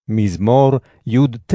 מזמור י"ט.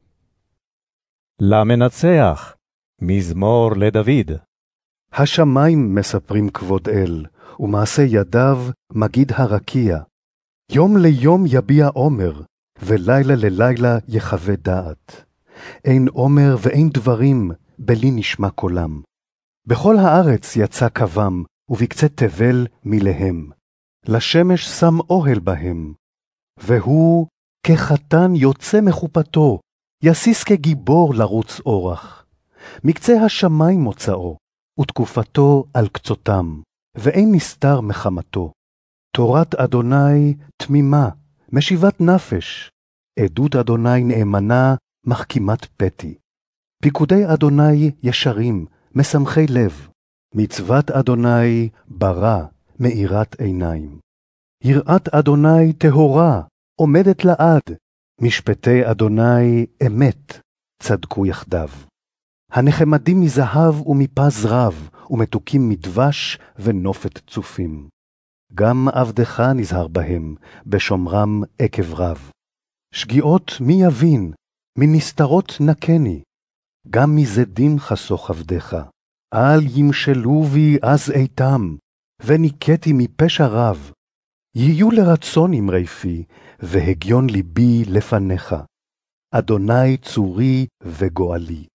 למנצח, מזמור לדוד. השמיים מספרים כבוד אל, ומעשה ידיו מגיד הרקיע. יום ליום יביע עומר, ולילה ללילה יחווה דעת. אין עומר ואין דברים, בלי נשמע קולם. בכל הארץ יצא קוום, ובקצה תבל מיליהם. לשמש שם אוהל בהם. והוא כחתן יוצא מחופתו, יסיס כגיבור לרוץ אורח. מקצה השמיים מוצאו, ותקופתו על קצותם, ואין נסתר מחמתו. תורת אדוני תמימה, משיבת נפש. עדות אדוני נאמנה, מחכימת פתי. פיקודי אדוני ישרים, משמחי לב. מצוות אדוני ברא, מאירת עיניים. יראת אדוני טהורה, עומדת לעד. משפטי אדוני אמת, צדקו יחדיו. הנחמדים מזהב ומפז רב, ומתוקים מדבש ונופת צופים. גם עבדך נזהר בהם, בשומרם עקב רב. שגיאות מי יבין, מנסתרות נקני. גם מזדים חסוך עבדך, אל ימשלו בי אז איתם, וניקתי מפשע רב. יהיו לרצון אמרי פי, והגיון ליבי לפניך. אדוני צורי וגואלי.